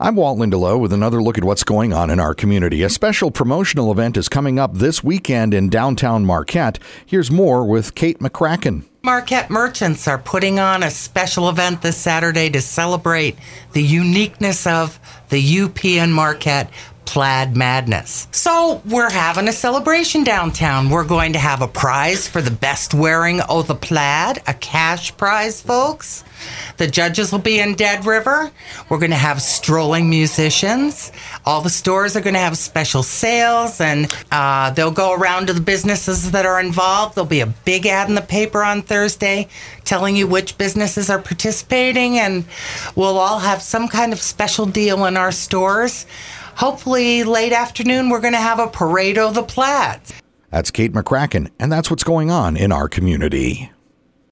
I'm Walt Lindelow with another look at what's going on in our community. A special promotional event is coming up this weekend in downtown Marquette. Here's more with Kate McCracken. Marquette merchants are putting on a special event this Saturday to celebrate the uniqueness of the UP and Marquette Plaid Madness. So we're having a celebration downtown. We're going to have a prize for the best wearing of the plaid, a cash prize, folks. The judges will be in Dead River. We're going to have strolling musicians. All the stores are going to have special sales, and they'll go around to the businesses that are involved. There'll be a big ad in the paper on Thursday telling you which businesses are participating, and we'll all have some kind of special deal in our stores. Hopefully, late afternoon, we're going to have a parade of the plaids. That's Kate McCracken, and that's what's going on in our community.